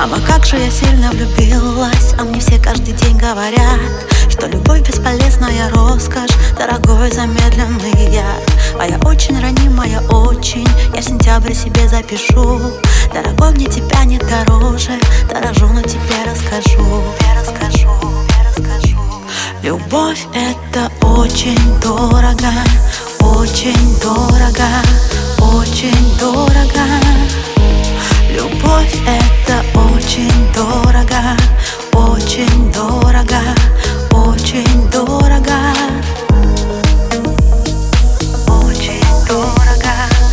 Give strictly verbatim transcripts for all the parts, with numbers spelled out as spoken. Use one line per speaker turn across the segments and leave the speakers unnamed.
Мама, как же я сильно влюбилась, а мне все каждый день говорят, что любовь бесполезная роскошь, дорогой замедленный яд. А я очень ранимая, очень, я в сентябре себе запишу: дорогой, мне тебя нет дороже, дорожу, но тебе расскажу, тебе расскажу, тебе расскажу. Любовь — это очень дорого, очень дорого, очень дорого. Любовь — это очень дорого, очень дорого, очень дорого, очень дорого,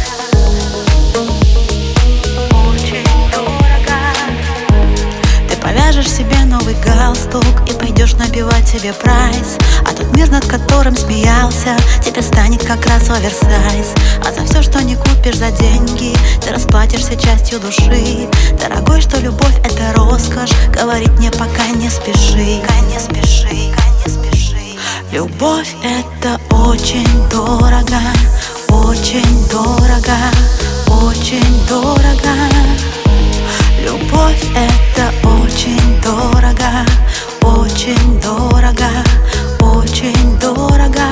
очень дорого. Ты повяжешь себе новый галстук и пойдешь набивать себе прайс, а тот мир, над которым смеялся, тебе станет как раз оверсайз. А за все, что не купишь за деньги, ты расплатишься частью души. Дорогой, что любовь — это роскошь, говорить мне пока не спеши, пока не спеши, пока не спеши. Любовь — это очень дорого, очень дорого, очень дорого. Любовь — это очень дорого, очень дорого, очень дорого,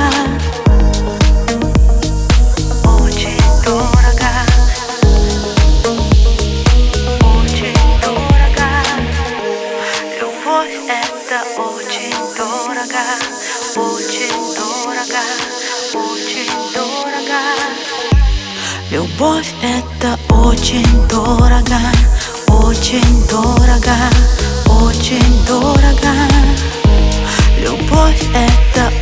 очень дорого, очень дорого. Любовь — это очень дорого, очень дорого, очень дорого. Любовь — это очень дорого, очень дорого, очень дорого. Любовь — это